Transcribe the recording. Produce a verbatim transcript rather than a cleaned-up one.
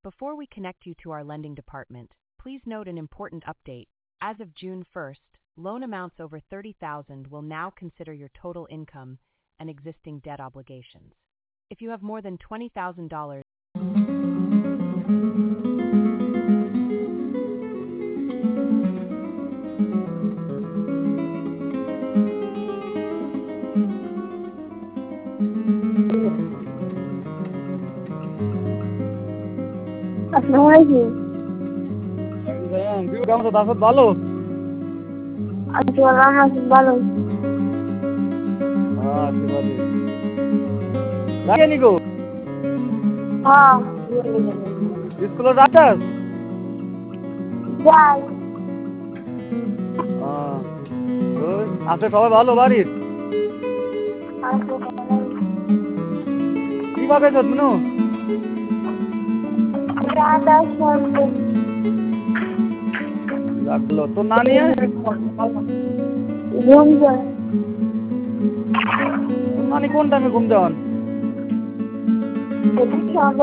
Before we connect you to our lending department, please note an important update. As of June first, loan amounts over thirty thousand dollars will now consider your total income and existing debt obligations. If you have more than twenty thousand dollars, আসসালামু আলাইকুম। কেমন আছো? দাসত ভালো? আছি ভালো, আছি ভালো। হ্যাঁ আছি ভালো। যাই নি গো? হ্যাঁ স্কুলে যাচ্ছস? যাই। হ্যাঁ। ওই আছে সবাই ভালো বাড়ির? আছে ভালো। কি পাকাইছ মনু? রাধা সরকার। লাগলো তোর নানি ঘুম যায়। তোর নানি কোন টাইমে ঘুম দেওয়ান? এটা